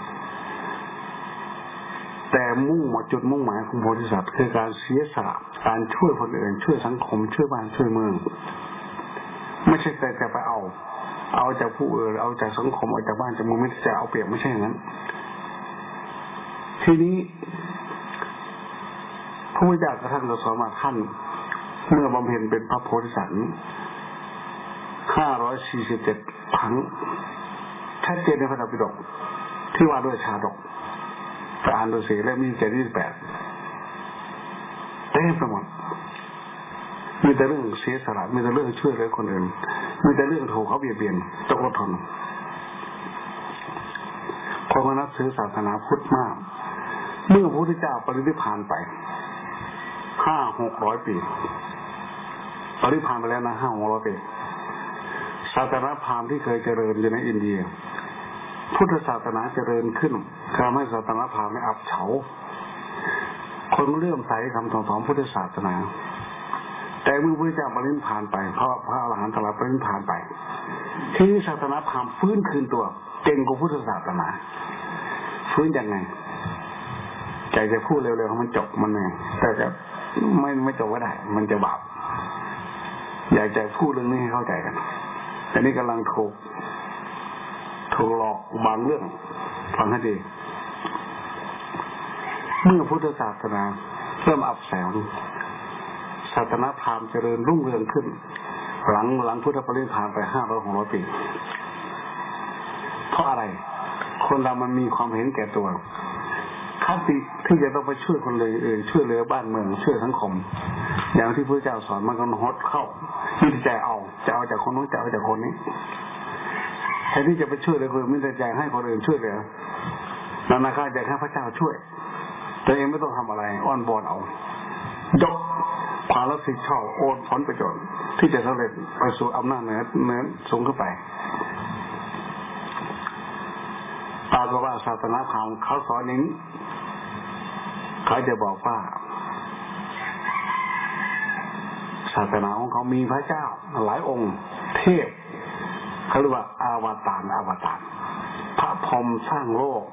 แต่มุ่งหมดจุดมุ่งหมายของโพธิสัตว์คือการเสียสละการช่วยคนอื่นช่วยสังคมช่วยบ้านช่วยเมืองไม่ใช่แต่จะไปเอาเอาจากผู้อื่นเอาจากสังคมเอาจากบ้านจากเมืองไม่จะเอาเปรียบไม่ใช่อย่างนั้นทีนี้พระพุทธเจ้ากระทั่งสอนมาท่านเมื่อบำเพ็ญเป็นพระโพธิสัตว์ห้าร้อยสี่สิบเจ็ดครั้งชัดเจนในพระธรรมปิฎกที่ว่าด้วยชาดกแต่อ่านดูสิเล่มที่เจ็ดที่แปดเต็มไปหมดมีแต่เรื่องเสียสละมีแต่เรื่องช่วยเหลือคนอื่นมีแต่เรื่องถูกเขาเบียดเบียนต้องอดทนคนมานับถือศาสนาพุทธมากเมื่อพระพุทธเจ้าปรินิพพานไปห้าหกร้อยปีปรินิพพานไปแล้วนะห้าหกร้อยปีศาสนาพราหมณ์ที่เคยเจริญอยู่ในอินเดียพุทธศาสนาเจริญขึ้นทำให้ศาสนาพราหมณ์ไม่อับเฉาคนเลื่อมใสคำสอนของพุทธศาสนาแต่เมื่อพระเจ้าปรินิพพานไปเพราะพระอรหันต์ทั้งหลายปรินิพพานไปที่ศาสนาพราหมณ์ฟื้นคืนตัวเก่งกว่าพุทธศาสนาฟื้นยังไงใจจะพูดเร็วๆมันจบมันไงแต่จะไม่ไม่จบก็ได้มันจะบาปอยากจะพูดเรื่องนี้ให้เข้าใจกันแต่นี่กำลังถูกถูกหลอกบางเรื่องฟังให้ดีเมื่อพุทธศาสนาเริ่มอับแสงศาสนาพราหมณ์เจริญรุ่งเรืองขึ้นหลังหลังพุทธปรินิพพานไปห้าร้อยหกร้อยปีเพราะอะไรคนเรามันมีความเห็นแก่ตัวคติที่จะต้องไปช่วยคนเลยอื่นช่วยเหลือบ้านเมืองช่วยสังคมอย่างที่พระเจ้าสอนมันก็ฮดเข้าที่จะเอาจะเอาจากคนนู้นจะเอาจากคนนี้แทนที่จะไปช่วยเหลือคนไม่ได้อยากให้คนอื่นช่วยเหลือนานาคาอยากให้พระเจ้าช่วยตัวเองไม่ต้องทำอะไรอ้อนบอนเอายกความรับผิดชอบโอนผลประโยชน์ที่จะสำเร็จไปสู่อำนาจเหนือเหนือสูงขึ้นไปปรากฏว่าศาสนาพราหมณ์เขาสอนอย่างนี้เขาจะบอกว่าศาสนาของเขามีพระเจ้าหลายองค์เทพเขาเรียกว่าอวตารอวตารพระพรหมสร้างโลก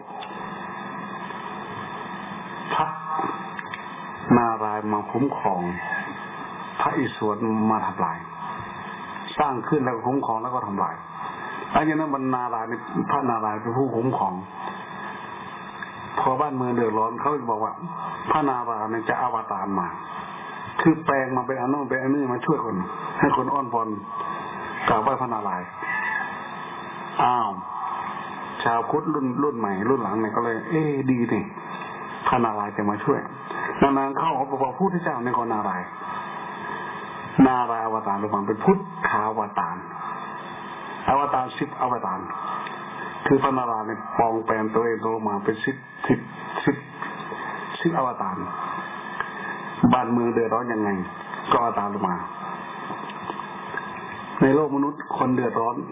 พระนารายณ์มาคุ้มครองพระอิศวรมาทำลายสร้างขึ้นแล้วคุ้มครองแล้วก็ทำลายอันนี้นั้นบรรณารายณ์พระนารายณ์เป็นผู้คุ้มครองพอบ้านเมืองเดือดร้อนเขาบอกว่าพระนารายณ์จะอวตารมาคือแปลงมาเป็นอนุเป็นอนุมาช่วยคนให้คนอ้อนวอนกราบไหว้พระนารายณ์อ้าวชาวพุทธรุ่นรุ่นใหม่รุ่นหลังเนี่ยก็เลยเอ๊ะดีสิพระนารายณ์จะมาช่วยนานๆเข้าเขาบอกว่าพุทธเจ้าในคนนารายณ์นารายณ์อวตารลงมาเป็นพุทธาวตารอวตารสิบอวตารคือพระนารายณ์เนี่ยปลองแปลงตัวเองตัวมาเป็นสิบสิบสิบสิบอวตารบ้านเมืองเดือดร้อนยังไงก็อวตารลงมาในโลกมนุษย์คนเดือดร้อน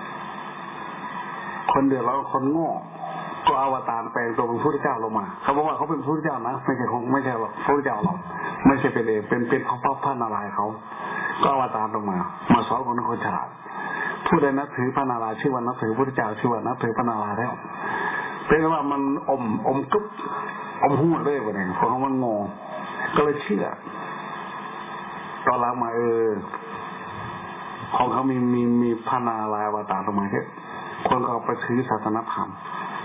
คนเดือดร้อนคนโง่ก็อวตารแปลงตัวเป็นพระพุทธเจ้าลงมาเขาบอกว่าเขาเป็นพระพุทธเจ้านะไม่ใช่คงไม่ใช่หรอกพระพุทธเจ้าหรอกไม่ใช่เป็นเองเป็นเป็นพระพระนารายณ์เขาก็อวตารลงมามาสอนคนคนฉลาดผู้ใดนับถือพระนารายณ์ชื่อว่านับถือพระพุทธเจ้าชื่อว่านับถือพระนารายณ์แล้วเป็นว่ามันอมอมกึ๊บอมหูเลยวันนี้เพราะมันงงก็เลยเชื่อตอนหลังมาเออของเขามีมีมีพระนารายณ์อวตารลงมาแค่คนก็ไปถือศาสนาพราหมณ์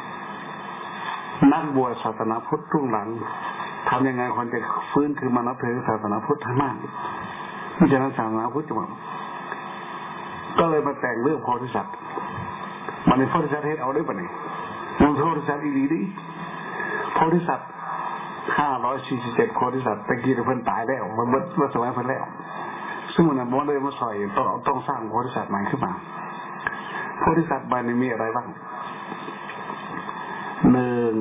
นักบวชศาสนาพุทธรุ่งหลังทำยังไงคนจะฟื้นคือมานับถือศาสนาพุทธทั้งนั้นมิฉะนั้นศาสนาพุทธจะมาก็เลยมาแต่งเรื่องโพธิสัตว์มันในโพธิสัตว์เทศเอาได้ปะเนี่ยมันโพธิสัตว์อีหลีดิโพธิสัตว์ห้าร้อยสี่สิบเจ็ดโพธิสัตว์ตะกี้เพิ่นตายแล้วมันเมื่อเมื่อสมัยเพิ่นแล้วซึ่งมันนั้นมันเลยมาใส่ต้องต้องสร้างโพธิสัตว์ใหม่ขึ้นมาโพธิสัตว์ใบนี้มีอะไรบ้างหนึ่ง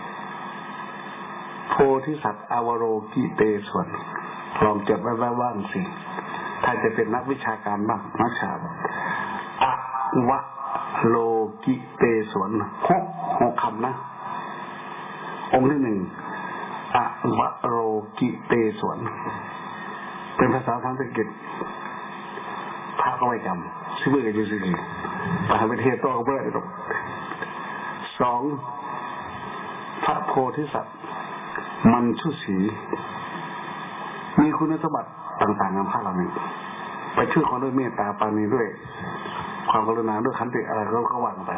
โพธิสัตว์อวโรกิเตศวรลองจดไว้บ้างสิถ้าจะเป็นนักวิชาการบ้างนักชาอวโรกิเตศวรหกหกคำนะองค์ที่หนึ่งอวโรกิเตศวรเป็นภาษาสันสกฤตพระก็ไม่จำชื่อเบอร์อยู่สิไปหาประเทศต่อก็เบอร์เลยสองพระโพธิสัตว์มันชุสีมีคุณสมบัติต่างๆงามพระเราเนี่ยไปช่วยคนด้วยเมตตาปราณีด้วยความกรุณาด้วยขันติอะไรก็เขาว่ากันไป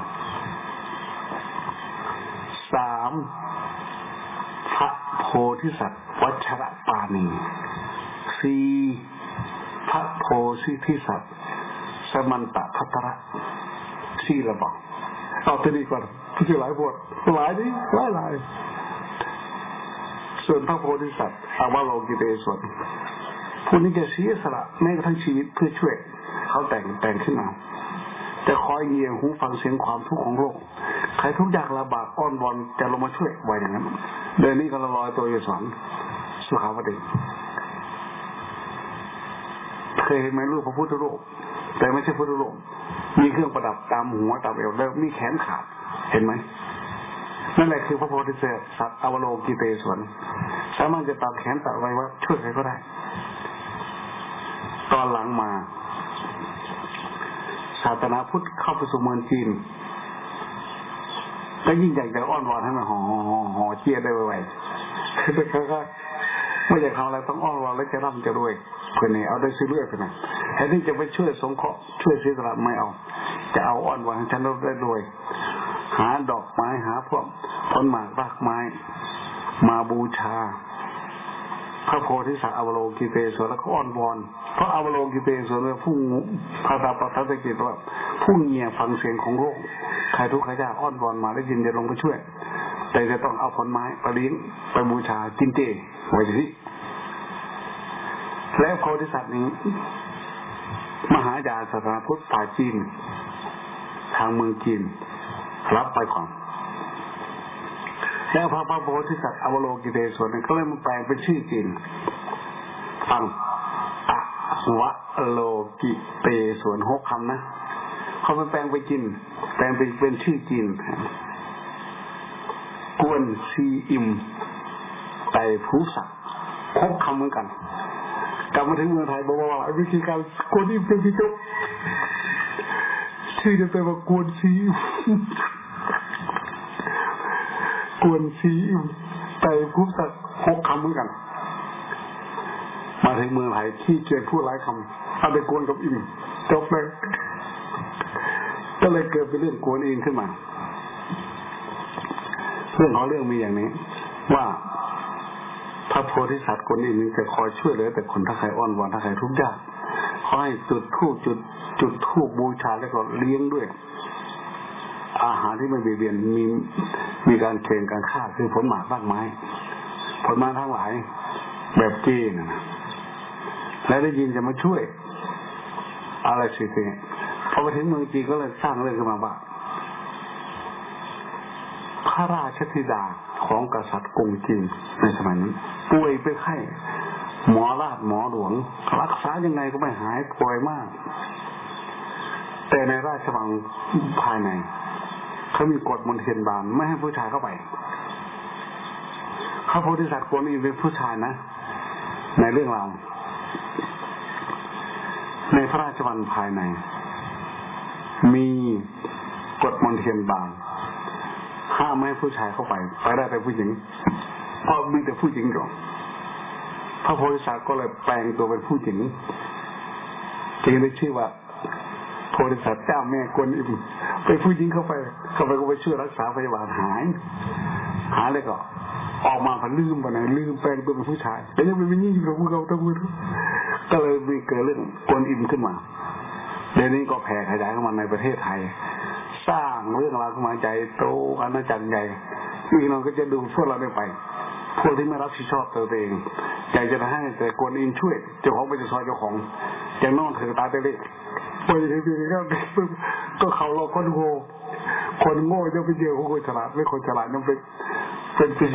สามพระโพธิสัตว์วัชระปราณีสี่พระโพธิสัตว์สมันตพัทระสี่ระบอกเอาตัวนี้ก่อนผู้ชื่อหลายบทหลายดิหลายหลายส่วนพระโพธิสัตว์อวโรกิเตศวรผู้นี้จะเสียสละแม้กระทั่งชีวิตเพื่อช่วยเขาแต่งแต่งขึ้นมาจะคอยเงี่ยหูฟังเสียงความทุกข์ของโลกใครทุกข์ยากลำบากอ้อนวอนจะลงมาช่วยไว้อย่างนั้นเดี๋ยวนี้ก็ลอยตัวอยู่สอนสุขาวดีเคยเห็นไหมรูปพระพุทธรูปแต่ไม่ใช่พุทธรูปมีเครื่องประดับตามหัวตามเอวแล้วมีแขนขาดเห็นไหมนั่นแหละคือพระโพธิสัตว์อวโรกิเตศวรสามารถจะตัดแขนตัดไว้ว่าช่วยใครก็ได้ตอนหลังมาศาสนาพุทธเข้าไปสู่เมืองจีนก็ยิ่งอยากจะอ้อนวอนให้มันห่อห่อเชี่ยได้ไวๆคือเป็นเขาไม่อยากทำอะไรต้องอ้อนวอนแล้วจะร่ำจะรวยคนนี้เอาได้ซื้อเรื่อยไปนะแทนที่จะไปช่วยสงเคราะห์ช่วยเสียสละไม่เอาจะเอาอ้อนวอนให้ฉันได้รวยหาดอกไม้หาพวกผลหมากรากไม้มาบูชาพระโพธิสัตว์อวโรกิเตศวรแล้วก็อ้อนวอนเพราะอวโรกิเตศวรเป็นผู้ภาษาปฐมกิจว่าผู้เงี่ยฟังเสียงของโลกใครทุกข์ใครยากอ้อนวอนมาได้ยินจะลงไปช่วยแต่จะต้องเอาผลไม้ไปเลี้ยงไปบูชากินเจไว้ที่แล้วโพธิสัตว์นี้มหายานศาสนาพุทธฝ่ายจีนทางเมืองจีนรับไปก่อนแล้วพระพระโพธิสัตว์อวโลกิเตศวนก็เลยมาแปลงเป็นชื่อจีนฟังอะวะโลกิเตศวนหกคำนะเขาไปแปลงไปจีนแปลงเป็นเป็นชื่อจีนกวนซีอิมไตภูสักหกคำเหมือนกันกลับมาถึงเมืองไทยบอกว่าวิธีการกวนอิมเป็นที่จบชื่อจะเป็นว่ากวนซีกวนซีไตภูสักหกคำเหมือนกันมาถึงเมืองไทยที่เกียรพูดหลายคำเอาไปกวนกับอิมจบเลยก็เลยเกิดเป็นเรื่องกวนอิมขึ้นมาเรื่องของเรื่องมีอย่างนี้ว่าพระโพธิสัตว์คนอื่นจะคอยช่วยเหลือแต่คนถ้าใครอ้อนวอนถ้าใครทุกข์ยากขอให้จุดธูปจุดจุดธูปบูชาแล้วก็เลี้ยงด้วยอาหารที่ไม่เบียดเบียนมีมีการเทงการฆ่าคือผลหมากรากไม้ผลไม้ทั้งหลายแบบจีนนะและได้ยินจะมาช่วยอะไรสิทีพอไปถึงเมืองจีนก็เลยสร้างเรื่องขึ้นมาว่าพระราชธิดาของกษัตริย์กรุงจีนในสมัยนั้นป่วยไปไข้หมอราชหมอหลวงรักษายังไงก็ไม่หายป่วยมากแต่ในราชวังภายในเขามีกฎมนเทียนบานไม่ให้ผู้ชายเข้าไปพระโพธิสัตว์คนนี้เป็นผู้ชายนะในเรื่องราวในพระราชวังภายในมีกฎมนเทียนบานห้ามไม่ให้ผู้ชายเข้าไปไปได้แต่ผู้หญิงเพราะมีแต่ผู้หญิงอยู่พระโพธิสัตว์ก็เลยแปลงตัวเป็นผู้หญิงจึงได้ชื่อว่าโพธิสัตว์เจ้าแม่กวนอิมเป็นผู้หญิงเข้าไปเข้าไปก็ไปช่วยรักษาพยาบาลหายหายเลยก็ออกมาพันลืมไปไหนลืมแปลงตัวเป็นผู้ชายแต่ยังไม่มียิ่งอยู่กับพวกเราทั้งหมดก็เลยมีเกิดเรื่องกวนอิมขึ้นมาเดี๋ยวนี้ก็แผ่ขยายเข้ามาในประเทศไทยสร้างเรื่องราวขึ้นมาใจโตอาณาจักรใหญ่พี่น้องก็จะดูพวกเราได้ไปพวกที่ไม่รับผิดชอบตัวเองใจจะให้แต่กวนอิมช่วยเจ้าของไปจะซอยเจ้าของอย่างน้องเถือตาเตะเละพอจะเห็นอย่างนี้ก็ก็เขาเราคนโง่คนโง่จะไปเจอคนฉลาดไม่คนฉลาดต้องเป็นเป็นเป็น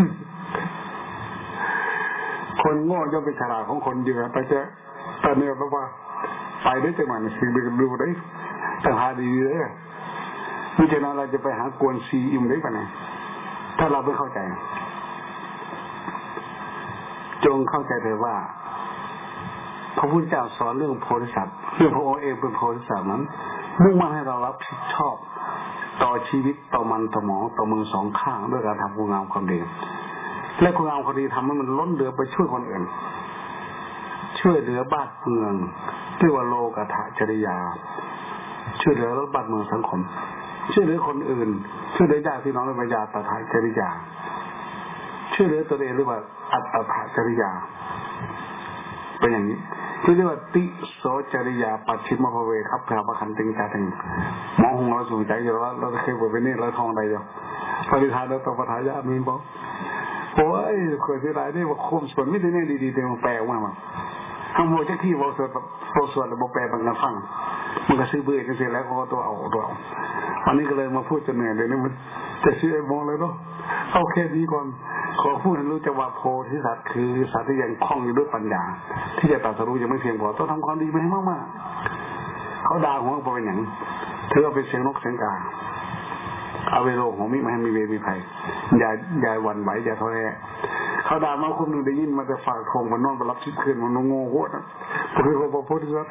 คนโง่จะเป็นฉลาดของคนเยอะไปเจอแต่เนี่ยเพราะว่าไปได้จังหวะนี้สิ่งที่ดูได้ต่างหาดีเลยมิฉะนั้นเราจะไปหากวนซีอิมได้ปะเนี่ยถ้าเราไม่เข้าใจจงเข้าใจเลยว่าพระพุทธเจ้าสอนเรื่องโพธิสัตว์เรื่องพระองค์เองเป็นโพธิสัตว์นั้นมุ่งมั่นให้เรารับผิดชอบต่อชีวิตต่อมันต่อหมอต่อมือสองข้างด้วยการทำคุณงามความดีและคุณงามความดีทำให้มันล้นเหลือไปช่วยคนอื่นช่วยเหลือบ้านเมืองเรียกว่าโลกฐจริยาช่วยเหลือรถบ้านเมืองสังคมช่วยเหลือคนอื่นช่วยเหลือญาติพี่น้องในปัญญาตถาจริยาช่วยเหลือตัวเองเรียกว่าอัตตถาจริยาเป็นอย่างนี้ที่เรียกว่าติโสจริยาปัจฉิมภเวทัพพระประคันติงจาติงมองหงเราสูงใจอยู่แล้วเราเคยบอกไปนี่เราทองใดอยู่ปฏิทานเราต่อปทายามีบอกโอ้ยเคยที่ไรได้ว่าคมส่วนไม่ได้เนี่ยดีๆแต่มันแปลออกมาทั้งหมดเจ้าที่บอกส่วนบอกส่วนแล้วบอกแปลบางกันฟังมันก็ซื้อเบื่อกันเสร็จแล้วก็ตัวเอาตัวเอาอันนี้ก็เลยมาพูดจนเหนื่อยเลยนี่มันจะชื่อไอ้มองเลยเนาะเอาแค่นี้ก่อนขอพูดให้รู้จักว่าโพธิสัตว์คือสัตว์ที่ยังคล่องอยู่ด้วยปัญญาที่จะตรัสรู้ยังไม่เพียงพอต้องทำความดีไปให้มากๆเขาด่าหัวเขาเป็นอย่างเธอเป็นเสียงนกเสียงกาเอาไปโลกของมิไม่ให้มีเวรมีภัยอย่าอย่าหวั่นไหวอย่าท้อแท้เขาด่ามาคนหนึ่งได้ยินมาแต่ฝากทงมันนอนไปรับชิดคืนมันโง่โคตรคือเขาบอกโพธิสัตว์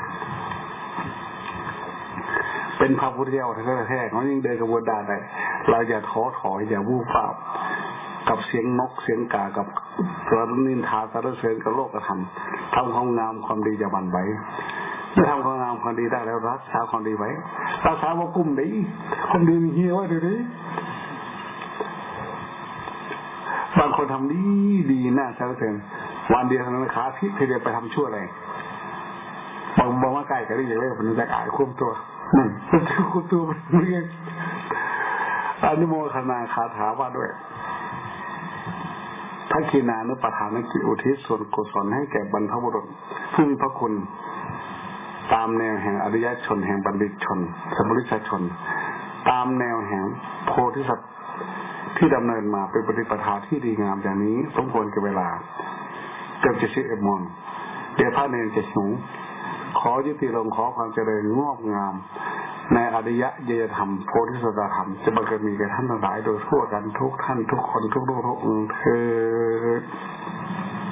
เป็นพระพุทธเจ้าแท้ๆเขายิ่งเดินกระบวนการได้เราอย่าท้อถอยอย่าวูบวาบกับเสียงนกเสียงกากับตัวนินทาสรรเสริญกับโลกธรรมทำความงามความดีอย่าหวั่นไหวเมื่อทำความงามความดีได้แล้วรักษาความดีไว้รักษาว่ากุ้มดีความดีมีเหี้ยไว้เดี๋ยวนี้บางคนทำดีดีน่าสรรเสริญวันเดียวทำนั้นขาพิษทีเดียวไปทำชั่วอะไรบางบอกว่าใกล้จะได้อย่างไรผมจะอายคุ้มตัวนั่นจะคุ้มตัวมันเรียกอนุโมทนาคาถาว่าด้วยทักขินานุปทานกิจอุทิศส่วนกุศลให้แก่บรรพบุรุษผู้มีพระคุณตามแนวแห่งอริยชนแห่งบัณฑิตชนสมุริชชนตามแนวแห่งโพธิสัตว์ที่ดำเนินมาเป็นปฏิปทาที่ดีงามอย่างนี้สมควรกับเวลาเกือบจะสิบเอ็ดโมงเดี๋ยวพระเนรจะหิวขอยุติลงขอความเจริญงอกงามในอริยเยธรรมโพธิสัตว์ธรรมจะบังเกิดมีแก่ท่านทั้งหลายโดยทั่วกันทุกท่านทุกคนทุกรูปทุกองค์เถิด